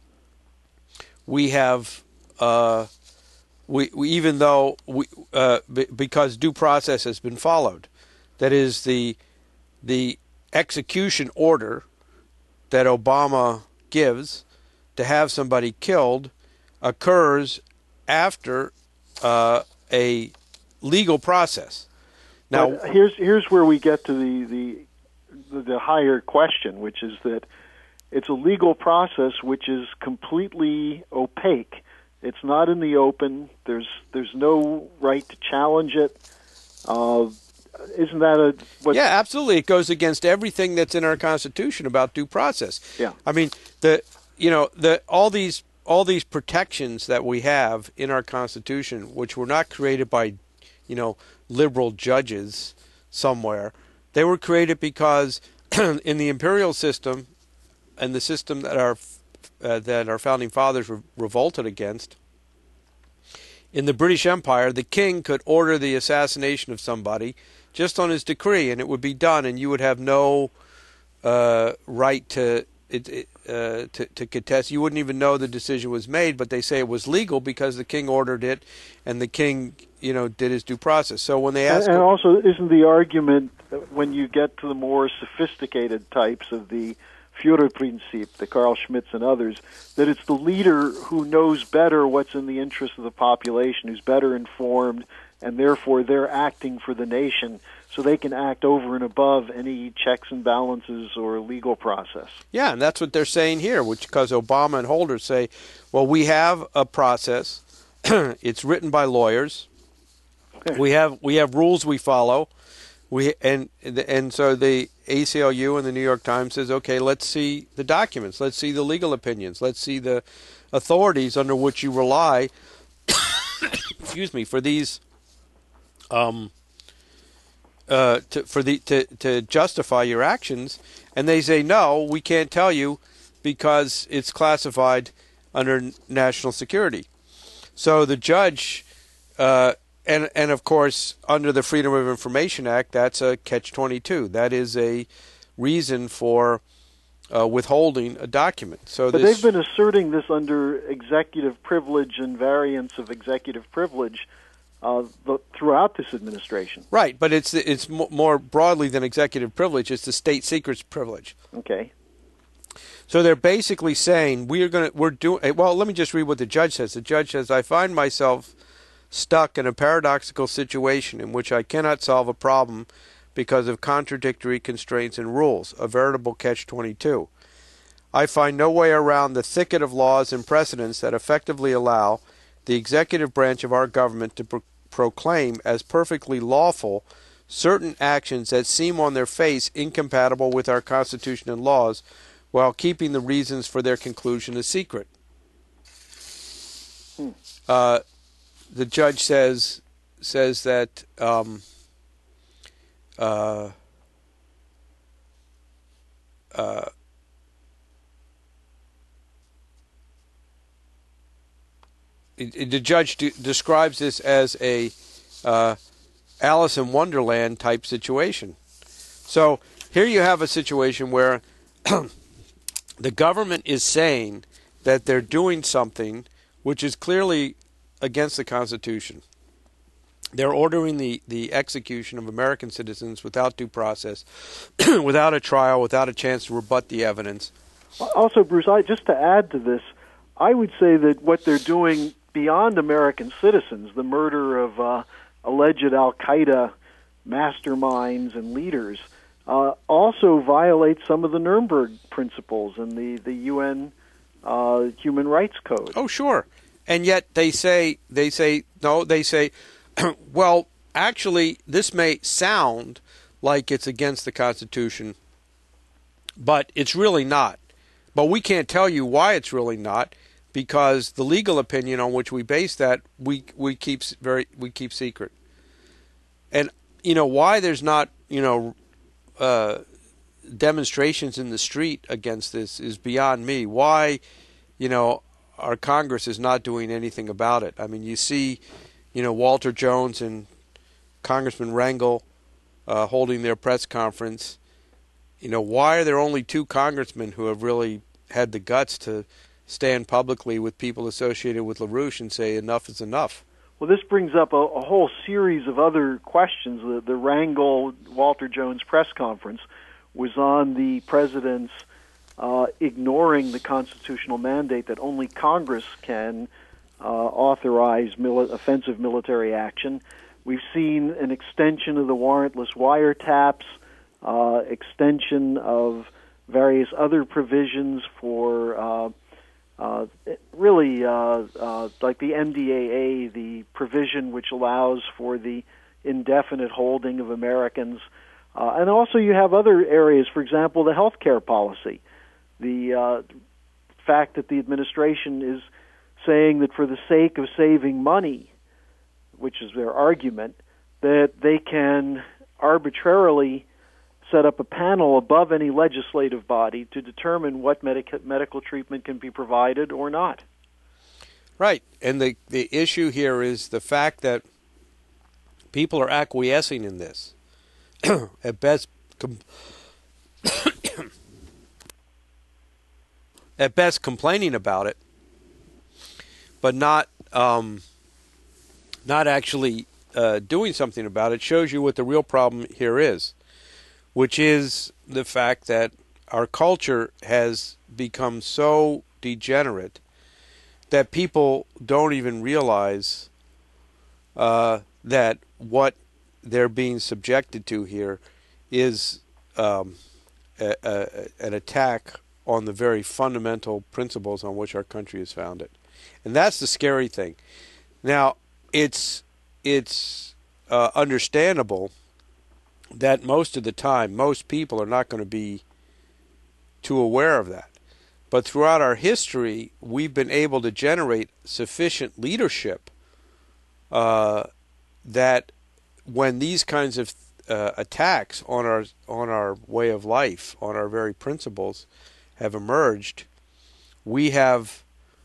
we have, uh, we, we even though we uh, b- because due process has been followed. That is, the the execution order that Obama gives to have somebody killed occurs after uh, a legal process. Now, but here's here's where we get to the, the the higher question, which is that it's a legal process which is completely opaque. It's not in the open. There's there's no right to challenge it. Uh, Isn't that a... What yeah, absolutely. It goes against everything that's in our Constitution about due process. Yeah. I mean, the you know, the all these all these protections that we have in our Constitution, which were not created by, you know, liberal judges somewhere. They were created because in the imperial system and the system that our uh, that our founding fathers re- revolted against, in the British Empire, the king could order the assassination of somebody just on his decree, and it would be done, and you would have no uh, right to, it, uh, to to contest. You wouldn't even know the decision was made, but they say it was legal because the king ordered it, and the king, you know, did his due process. So when they ask, and, and also, isn't the argument that when you get to the more sophisticated types of the Führerprinzip, the Carl Schmitz and others, that it's the leader who knows better what's in the interest of the population, who's better informed, and therefore they're acting for the nation, so they can act over and above any checks and balances or legal process. Yeah, and that's what they're saying here, which because Obama and Holder say, well, we have a process. It's written by lawyers. we have we have rules we follow. We and and so the A C L U and the New York Times says, okay, let's see the documents. Let's see the legal opinions. Let's see the authorities under which you rely. excuse me, for these um uh to for the to to justify your actions, and they say no, we can't tell you because it's classified under national security. So the judge uh and and of course under the Freedom of Information Act, that's a catch twenty-two. That is a reason for Uh, withholding a document. So but this, they've been asserting this under executive privilege and variants of executive privilege uh, the, throughout this administration. Right, but it's it's more broadly than executive privilege. It's the state secrets privilege. Okay. So they're basically saying we're going to we're doing. Well, let me just read what the judge says. The judge says, "I find myself stuck in a paradoxical situation in which I cannot solve a problem because of contradictory constraints and rules, a veritable catch twenty-two. I find no way around the thicket of laws and precedents that effectively allow the executive branch of our government to pro- proclaim as perfectly lawful certain actions that seem on their face incompatible with our Constitution and laws, while keeping the reasons for their conclusion a secret." Hmm. Uh, the judge says says that um, Uh, uh, it, it, the judge de- describes this as a uh, Alice in Wonderland type situation. So here you have a situation where the government is saying that they're doing something which is clearly against the Constitution. They're ordering the, the execution of American citizens without due process, without a trial, without a chance to rebut the evidence. Also, Bruce, I, just to add to this, I would say that what they're doing beyond American citizens, the murder of uh, alleged al-Qaeda masterminds and leaders, uh, also violates some of the Nuremberg principles and the, the U N uh, Human Rights Code. Oh, sure. And yet they say, they say, no, they say, well, actually, this may sound like it's against the Constitution, but it's really not. But we can't tell you why it's really not, because the legal opinion on which we base that we we keep very we keep secret. And you know why there's not you know uh, demonstrations in the street against this is beyond me. Why you know our Congress is not doing anything about it. I mean, you see. You know, Walter Jones and Congressman Rangel uh, holding their press conference. You know, why are there only two congressmen who have really had the guts to stand publicly with people associated with LaRouche and say enough is enough? Well, this brings up a, a whole series of other questions. The, the Rangel-Walter Jones press conference was on the president's uh, ignoring the constitutional mandate that only Congress can Uh, authorize mili- offensive military action. We've seen an extension of the warrantless wiretaps, uh, extension of various other provisions for uh, uh, really uh, uh, like the M D A A, the provision which allows for the indefinite holding of Americans. Uh, and also you have other areas, for example, the health care policy. The uh, fact that the administration is saying that for the sake of saving money, which is their argument, that they can arbitrarily set up a panel above any legislative body to determine what medic- medical treatment can be provided or not. Right. And the, the issue here is the fact that people are acquiescing in this. At best, com- at best complaining about it, but not um, not actually uh, doing something about it. Shows you what the real problem here is, which is the fact that our culture has become so degenerate that people don't even realize uh, that what they're being subjected to here is um, a, a, an attack on the very fundamental principles on which our country is founded. And that's the scary thing. Now, it's it's uh, understandable that most of the time, most people are not going to be too aware of that. But throughout our history, we've been able to generate sufficient leadership uh, that when these kinds of uh, attacks on our on our way of life, on our very principles, have emerged, we have,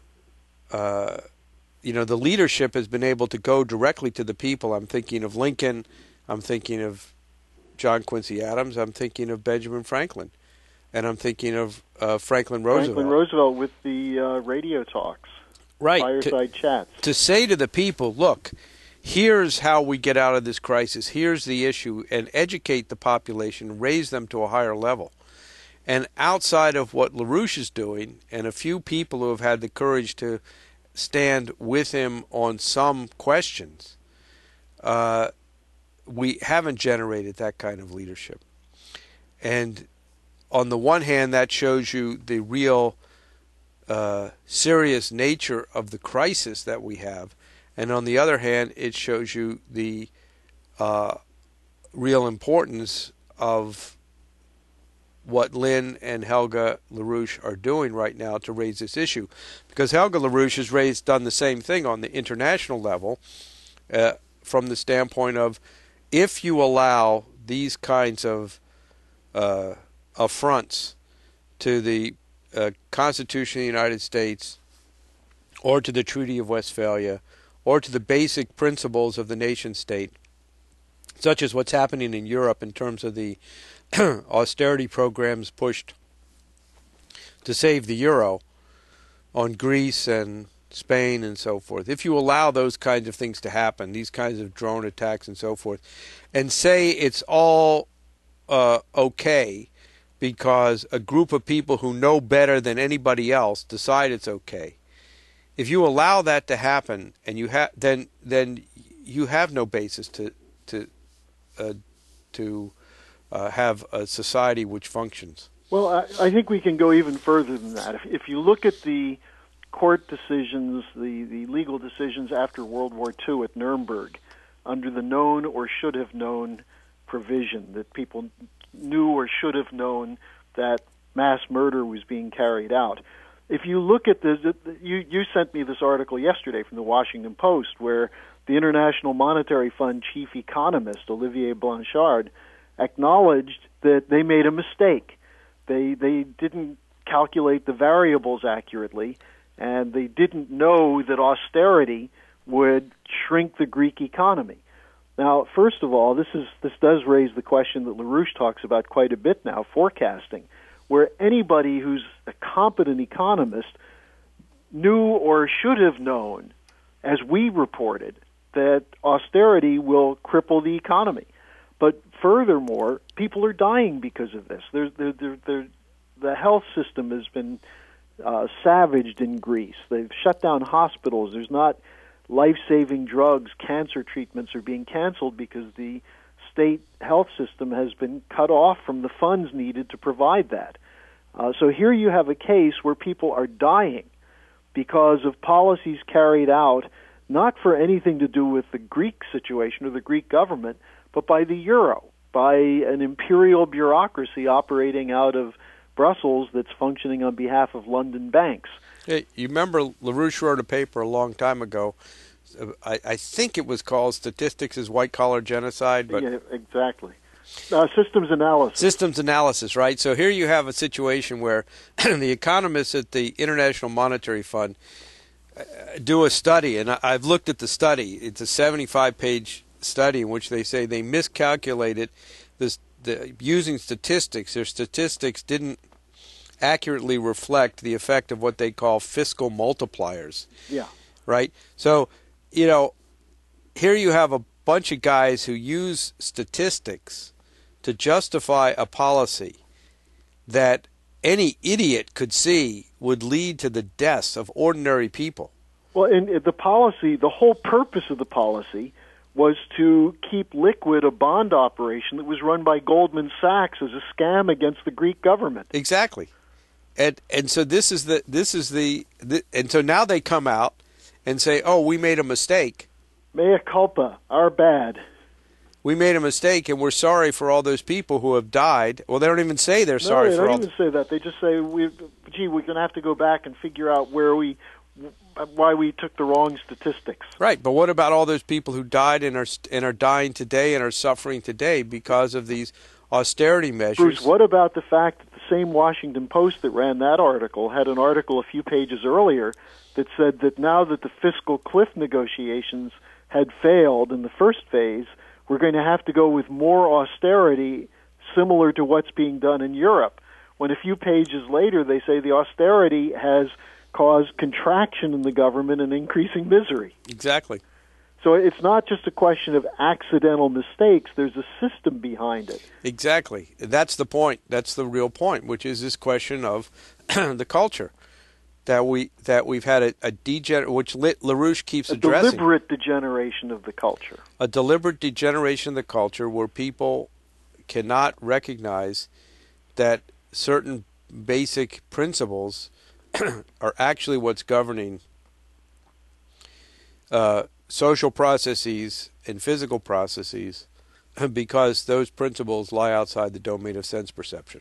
uh, you know, the leadership has been able to go directly to the people. I'm thinking of Lincoln. I'm thinking of John Quincy Adams. I'm thinking of Benjamin Franklin. And I'm thinking of uh, Franklin Roosevelt. Franklin Roosevelt with the uh, radio talks. Right. Fireside to, chats. To say to the people, look, here's how we get out of this crisis. Here's the issue. And educate the population, raise them to a higher level. And outside of what LaRouche is doing, and a few people who have had the courage to stand with him on some questions, uh, we haven't generated that kind of leadership. And on the one hand, that shows you the real uh, serious nature of the crisis that we have. And on the other hand, it shows you the uh, real importance of what Lynn and Helga LaRouche are doing right now to raise this issue. Because Helga LaRouche has raised, done the same thing on the international level uh, from the standpoint of, if you allow these kinds of uh, affronts to the uh, Constitution of the United States, or to the Treaty of Westphalia, or to the basic principles of the nation state, such as what's happening in Europe in terms of the austerity programs pushed to save the euro on Greece and Spain and so forth. If you allow those kinds of things to happen, these kinds of drone attacks and so forth, and say it's all uh, okay because a group of people who know better than anybody else decide it's okay, if you allow that to happen, and you have then then you have no basis to to uh, to Uh, have a society which functions. Well, I, I think we can go even further than that. If, if you look at the court decisions, the, the legal decisions after World War Two at Nuremberg, under the known or should have known provision, that people knew or should have known that mass murder was being carried out. If you look at this, you, you sent me this article yesterday from the Washington Post, where the International Monetary Fund chief economist, Olivier Blanchard, acknowledged that they made a mistake. They they didn't calculate the variables accurately, and they didn't know that austerity would shrink the Greek economy. Now, first of all, this is this does raise the question that LaRouche talks about quite a bit now, forecasting, where anybody who's a competent economist knew or should have known, as we reported, that austerity will cripple the economy. But furthermore, people are dying because of this. There's, there, there, there, the health system has been uh, savaged in Greece. They've shut down hospitals. There's not life-saving drugs. Cancer treatments are being canceled because the state health system has been cut off from the funds needed to provide that. Uh, so here you have a case where people are dying because of policies carried out not for anything to do with the Greek situation or the Greek government, but by the euro, by an imperial bureaucracy operating out of Brussels that's functioning on behalf of London banks. Hey, you remember LaRouche wrote a paper a long time ago. I, I think it was called Statistics as White-Collar Genocide. But yeah, exactly. Uh, systems analysis. Systems analysis, right? So here you have a situation where the economists at the International Monetary Fund do a study, and I've looked at the study. It's a seventy-five page study in which they say they miscalculated this the, using statistics. Their statistics didn't accurately reflect the effect of what they call fiscal multipliers. Yeah. Right? So, you know, here you have a bunch of guys who use statistics to justify a policy that any idiot could see would lead to the deaths of ordinary people. Well, and the policy, the whole purpose of the policy was to keep liquid a bond operation that was run by Goldman Sachs as a scam against the Greek government. Exactly. And and so this is the this is the, the and so now they come out and say, "Oh, we made a mistake. Mea culpa, our bad. We made a mistake, and we're sorry for all those people who have died." Well, they don't even say they're no, sorry they for all. don't even say that. They just say, "We, gee, we're going to have to go back and figure out where we, why we took the wrong statistics." Right, but what about all those people who died and are and are dying today and are suffering today because of these austerity measures? Bruce, what about the fact that the same Washington Post that ran that article had an article a few pages earlier that said that now that the fiscal cliff negotiations had failed in the first phase, we're going to have to go with more austerity similar to what's being done in Europe, when a few pages later they say the austerity has caused contraction in the government and increasing misery. Exactly. So it's not just a question of accidental mistakes. There's a system behind it. Exactly. That's the point. That's the real point, which is this question of the culture. That we that we've had a, a degener which LaRouche keeps a addressing. A deliberate degeneration of the culture. A deliberate degeneration of the culture where people cannot recognize that certain basic principles are actually what's governing uh, social processes and physical processes, because those principles lie outside the domain of sense perception.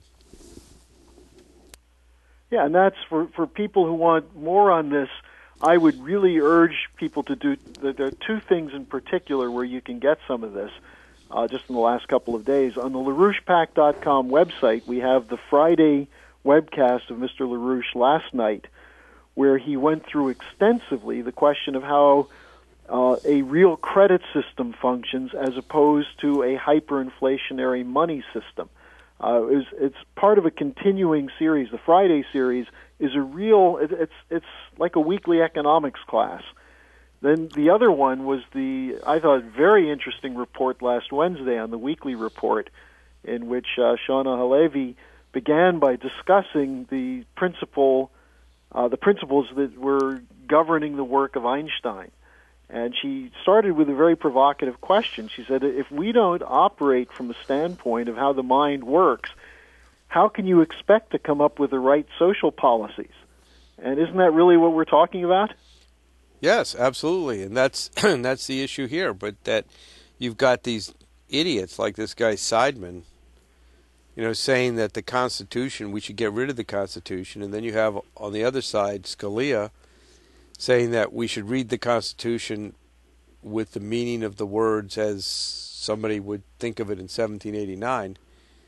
Yeah, and that's for, for people who want more on this. I would really urge people to do, there are two things in particular where you can get some of this uh, just in the last couple of days. On the LaRouche Pac dot com website, we have the Friday webcast of Mister LaRouche last night, where he went through extensively the question of how uh, a real credit system functions as opposed to a hyperinflationary money system. Uh, it's, it's part of a continuing series. The Friday series is a real, it, it's it's like a weekly economics class. Then the other one was the, I thought, very interesting report last Wednesday on the weekly report, in which uh, Shana Halevi began by discussing the principle, uh, the principles that were governing the work of Einstein. And she started with a very provocative question. She said, if we don't operate from the standpoint of how the mind works, how can you expect to come up with the right social policies? And isn't that really what we're talking about? Yes, absolutely. And that's that's the issue here. But that you've got these idiots like this guy Seidman, you know, saying that the Constitution, we should get rid of the Constitution. And then you have on the other side Scalia saying that we should read the Constitution with the meaning of the words as somebody would think of it in seventeen eighty-nine.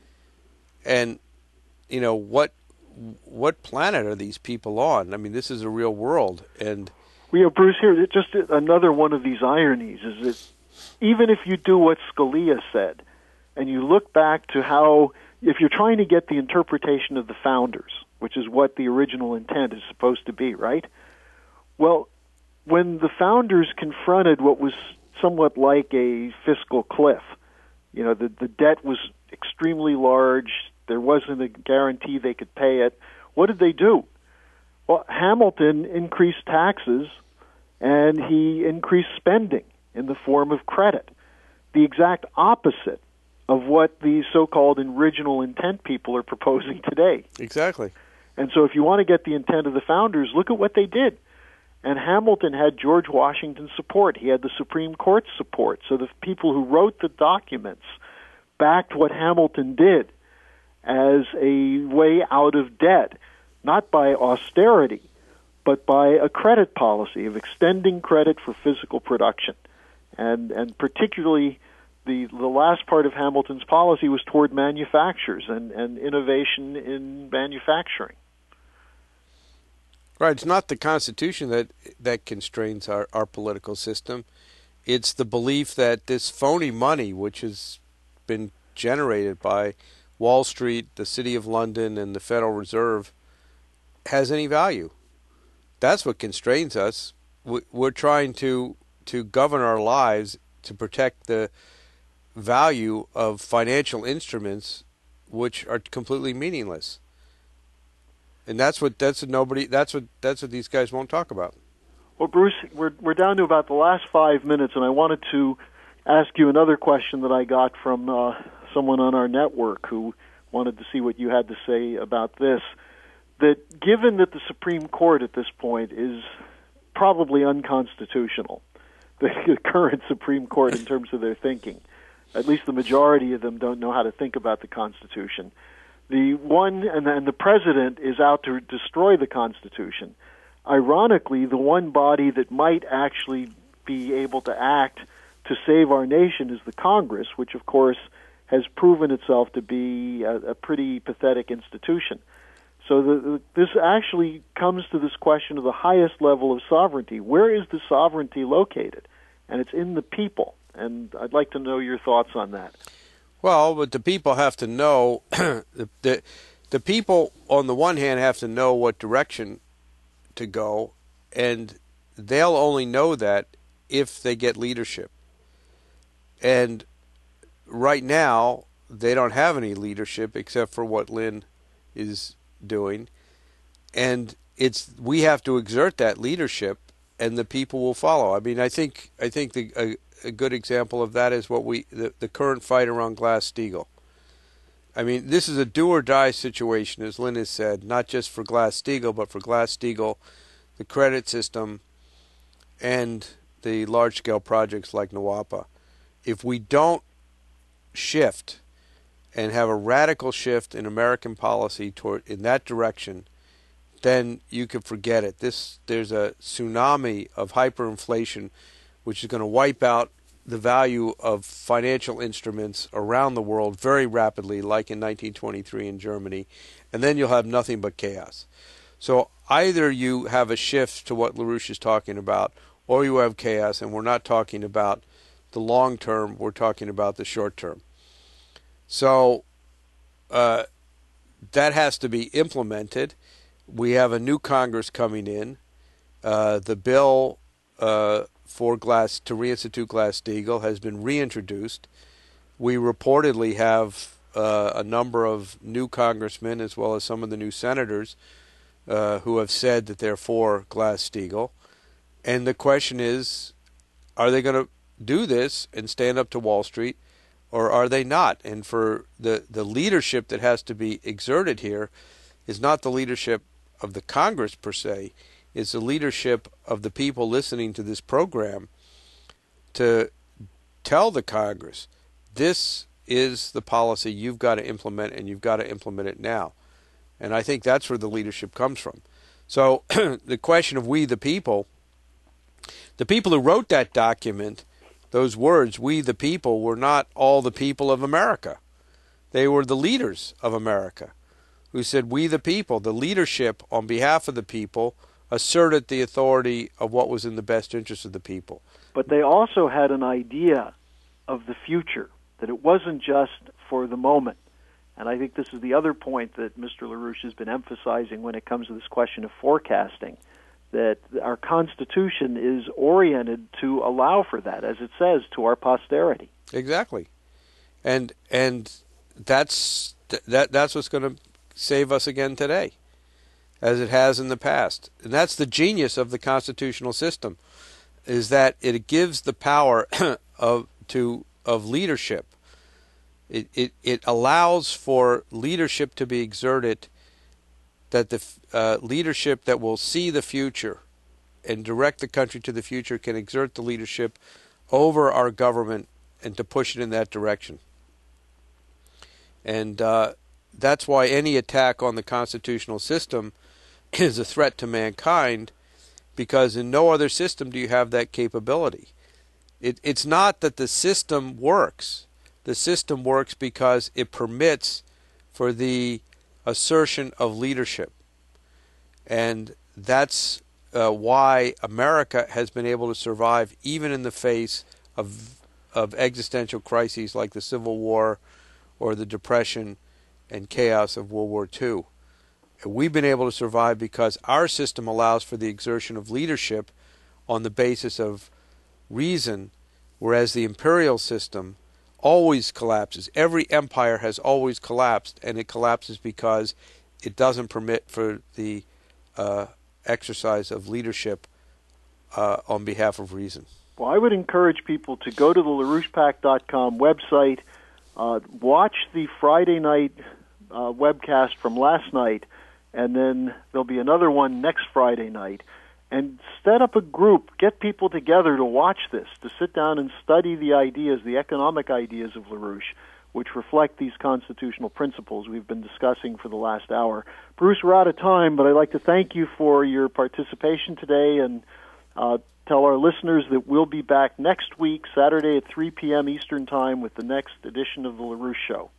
And, you know, what what planet are these people on? I mean, this is a real world. And we have, Bruce, here, just another one of these ironies is that even if you do what Scalia said, and you look back to how, if you're trying to get the interpretation of the founders, which is what the original intent is supposed to be, right? Well, when the founders confronted what was somewhat like a fiscal cliff, you know, the, the debt was extremely large, there wasn't a guarantee they could pay it, what did they do? Well, Hamilton increased taxes and he increased spending in the form of credit, the exact opposite of what the so-called original intent people are proposing today. Exactly. And so if you want to get the intent of the founders, look at what they did. And Hamilton had George Washington's support. He had the Supreme Court's support. So the people who wrote the documents backed what Hamilton did as a way out of debt, not by austerity, but by a credit policy of extending credit for physical production. And and particularly the the last part of Hamilton's policy was toward manufacturers and, and innovation in manufacturing. Right, it's not the Constitution that that constrains our, our political system. It's the belief that this phony money, which has been generated by Wall Street, the City of London, and the Federal Reserve, has any value. That's what constrains us. We're trying to, to govern our lives to protect the value of financial instruments, which are completely meaningless. And that's what that's what nobody that's what that's what these guys won't talk about. Well, Bruce, we're we're down to about the last five minutes, and I wanted to ask you another question that I got from uh, someone on our network who wanted to see what you had to say about this. That given that the Supreme Court at this point is probably unconstitutional, the current Supreme Court in terms of their thinking, at least the majority of them don't know how to think about the Constitution. The one, and then the president is out to destroy the Constitution. Ironically, the one body that might actually be able to act to save our nation is the Congress, which of course has proven itself to be a, a pretty pathetic institution. So the, the, this actually comes to this question of the highest level of sovereignty. Where is the sovereignty located? And it's in the people. And I'd like to know your thoughts on that. Well, but the people have to know, the, the the people on the one hand have to know what direction to go, and they'll only know that if they get leadership. And right now, they don't have any leadership except for what Lynn is doing. And it's we have to exert that leadership, and the people will follow. I mean, I think I think the a, a good example of that is what we the, the current fight around Glass-Steagall. I mean, this is a do-or-die situation, as Lynn has said, not just for Glass-Steagall, but for Glass-Steagall, the credit system, and the large-scale projects like Nawapa. If we don't shift and have a radical shift in American policy toward in that direction, then you could forget it. This there's a tsunami of hyperinflation, which is going to wipe out the value of financial instruments around the world very rapidly, like in nineteen twenty-three in Germany, and then you'll have nothing but chaos. So either you have a shift to what LaRouche is talking about, or you have chaos, and we're not talking about the long term, we're talking about the short term. So uh, that has to be implemented. We have a new Congress coming in. Uh, the bill uh, for Glass to reinstitute Glass-Steagall has been reintroduced. We reportedly have uh, a number of new congressmen, as well as some of the new senators, uh, who have said that they're for Glass-Steagall. And the question is, are they going to do this and stand up to Wall Street, or are they not? And for the, the leadership that has to be exerted here is not the leadership of the Congress per se, it's the leadership of the people listening to this program to tell the Congress, this is the policy you've got to implement, and you've got to implement it now. And I think that's where the leadership comes from. So the question of we the people, the people who wrote that document, those words, we the people, were not all the people of America. They were the leaders of America who said, we the people. The leadership on behalf of the people asserted the authority of what was in the best interest of the people. But they also had an idea of the future, that it wasn't just for the moment. And I think this is the other point that Mister LaRouche has been emphasizing when it comes to this question of forecasting, that our Constitution is oriented to allow for that, as it says, to our posterity. Exactly. And and that's that that's what's going to save us again today, as it has in the past. And that's the genius of the constitutional system, is that it gives the power of to of leadership. It, it it allows for leadership to be exerted, that the uh, leadership that will see the future and direct the country to the future can exert the leadership over our government and to push it in that direction. And uh, that's why any attack on the constitutional system is a threat to mankind, because in no other system do you have that capability. It, it's not that the system works. The system works because it permits for the assertion of leadership. And that's uh, why America has been able to survive even in the face of of existential crises like the Civil War or the Depression and chaos of World War Two. And we've been able to survive because our system allows for the exertion of leadership on the basis of reason, whereas the imperial system always collapses. Every empire has always collapsed, and it collapses because it doesn't permit for the uh, exercise of leadership uh, on behalf of reason. Well, I would encourage people to go to the LaRouche Pac dot com website, uh, watch the Friday night uh, webcast from last night, and then there'll be another one next Friday night. And set up a group, get people together to watch this, to sit down and study the ideas, the economic ideas of LaRouche, which reflect these constitutional principles we've been discussing for the last hour. Bruce, we're out of time, but I'd like to thank you for your participation today and uh, tell our listeners that we'll be back next week, Saturday at three p.m. Eastern Time, with the next edition of the LaRouche Show.